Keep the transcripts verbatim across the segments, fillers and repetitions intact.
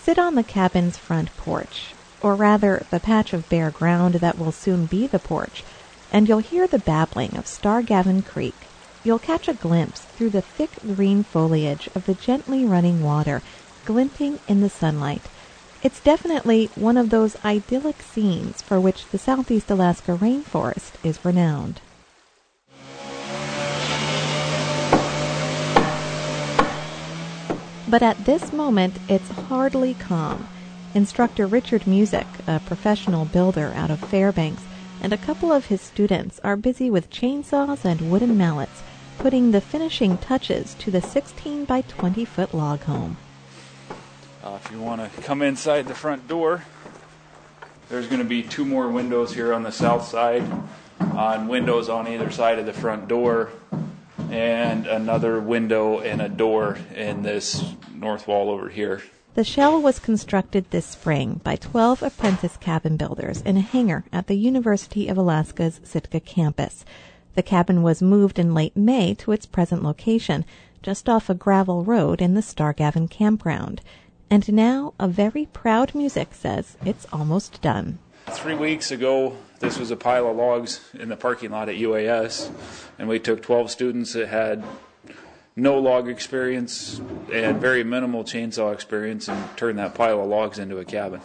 Sit on the cabin's front porch, or rather the patch of bare ground that will soon be the porch, and you'll hear the babbling of Stargavin Creek. You'll catch a glimpse through the thick green foliage of the gently running water, glinting in the sunlight. It's definitely one of those idyllic scenes for which the Southeast Alaska rainforest is renowned. But at this moment, it's hardly calm. Instructor Richard Musick, a professional builder out of Fairbanks, and a couple of his students are busy with chainsaws and wooden mallets, putting the finishing touches to the sixteen by twenty foot log home. Uh, if you want to come inside the front door, there's going to be two more windows here on the south side, uh, and windows on either side of the front door, and another window and a door in this north wall over here. The shell was constructed this spring by twelve apprentice cabin builders in a hangar at the University of Alaska's Sitka campus. The cabin was moved in late May to its present location, just off a gravel road in the Stargavin campground. And now, a very proud Musick says it's almost done. Three weeks ago, this was a pile of logs in the parking lot at U A S, and we took twelve students that had no log experience and very minimal chainsaw experience and turned that pile of logs into a cabin.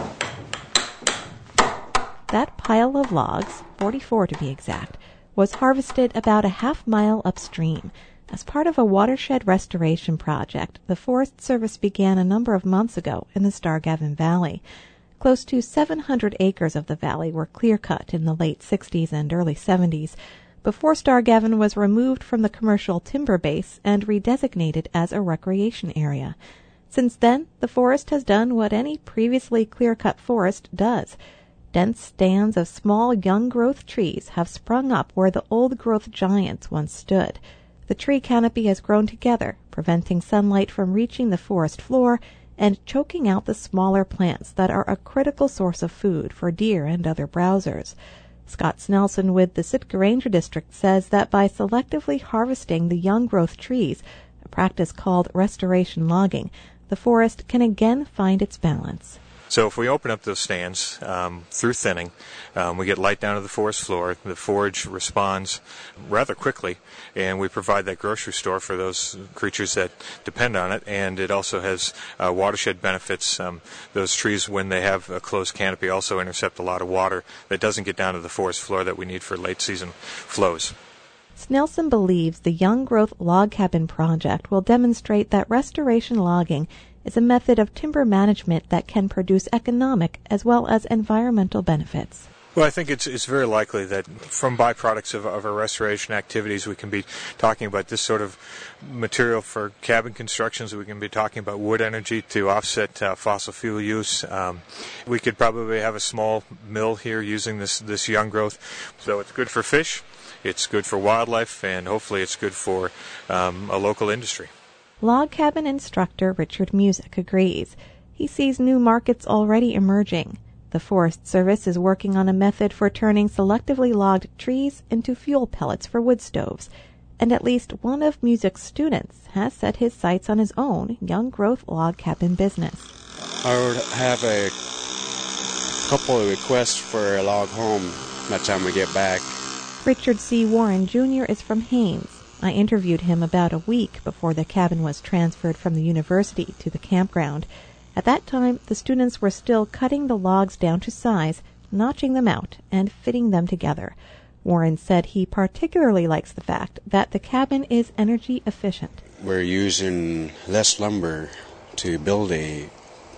That pile of logs, forty-four to be exact, was harvested about a half mile upstream. As part of a watershed restoration project, the Forest Service began a number of months ago in the Stargavin Valley. Close to seven hundred acres of the valley were clear-cut in the late sixties and early seventies, before Stargavin was removed from the commercial timber base and redesignated as a recreation area. Since then, the forest has done what any previously clear-cut forest does. Dense stands of small young-growth trees have sprung up where the old-growth giants once stood. The tree canopy has grown together, preventing sunlight from reaching the forest floor and choking out the smaller plants that are a critical source of food for deer and other browsers. Scott Snelson with the Sitka Ranger District says that by selectively harvesting the young-growth trees, a practice called restoration logging, the forest can again find its balance. So if we open up those stands um, through thinning, um, we get light down to the forest floor. The forage responds rather quickly, and we provide that grocery store for those creatures that depend on it. And it also has uh, watershed benefits. Um, those trees, when they have a closed canopy, also intercept a lot of water that doesn't get down to the forest floor that we need for late season flows. Snelson believes the Young Growth Log Cabin project will demonstrate that restoration logging is a method of timber management that can produce economic as well as environmental benefits. Well, I think it's it's very likely that from byproducts of, of our restoration activities, we can be talking about this sort of material for cabin constructions. We can be talking about wood energy to offset uh, fossil fuel use. Um, we could probably have a small mill here using this, this young growth. So it's good for fish, it's good for wildlife, and hopefully it's good for um, a local industry. Log cabin instructor Richard Musick agrees. He sees new markets already emerging. The Forest Service is working on a method for turning selectively logged trees into fuel pellets for wood stoves, and at least one of Musick's students has set his sights on his own young-growth log cabin business. I would have a couple of requests for a log home by the time we get back. Richard C. Warren Junior is from Haines. I interviewed him about a week before the cabin was transferred from the university to the campground. At that time, the students were still cutting the logs down to size, notching them out, and fitting them together. Warren said he particularly likes the fact that the cabin is energy efficient. We're using less lumber to build a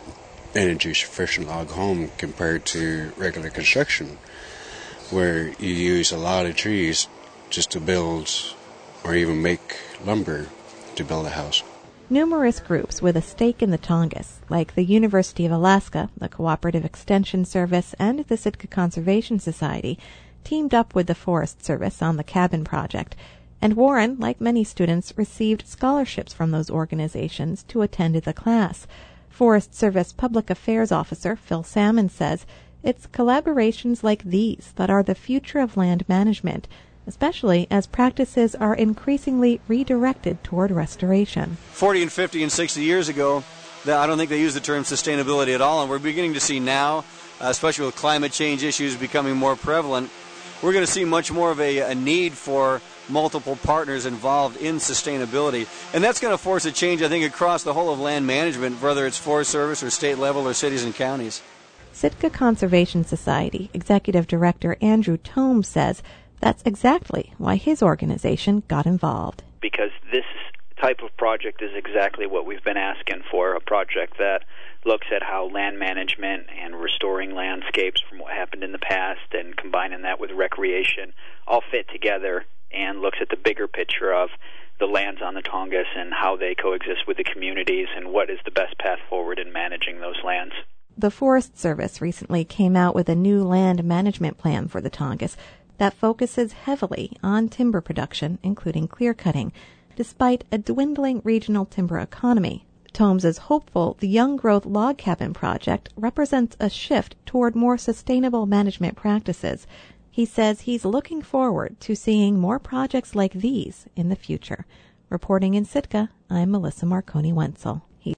energy efficient log home compared to regular construction, where you use a lot of trees just to build or even make lumber to build a house. Numerous groups with a stake in the Tongass, like the University of Alaska, the Cooperative Extension Service, and the Sitka Conservation Society, teamed up with the Forest Service on the cabin project, and Warren, like many students, received scholarships from those organizations to attend the class. Forest Service Public Affairs Officer Phil Salmon says it's collaborations like these that are the future of land management, especially as practices are increasingly redirected toward restoration. forty and fifty and sixty years ago, that I don't think they use the term sustainability at all, and we're beginning to see now, uh, especially with climate change issues becoming more prevalent, we're going to see much more of a, a need for multiple partners involved in sustainability. And that's going to force a change, I think, across the whole of land management, whether it's Forest Service or state level or cities and counties. Sitka Conservation Society Executive Director Andrew Tomes says that's exactly why his organization got involved. Because this type of project is exactly what we've been asking for, a project that looks at how land management and restoring landscapes from what happened in the past and combining that with recreation all fit together and looks at the bigger picture of the lands on the Tongass and how they coexist with the communities and what is the best path forward in managing those lands. The Forest Service recently came out with a new land management plan for the Tongass that focuses heavily on timber production, including clear-cutting, despite a dwindling regional timber economy. Tomes is hopeful the Young Growth Log Cabin project represents a shift toward more sustainable management practices. He says he's looking forward to seeing more projects like these in the future. Reporting in Sitka, I'm Melissa Marconi-Wenzel.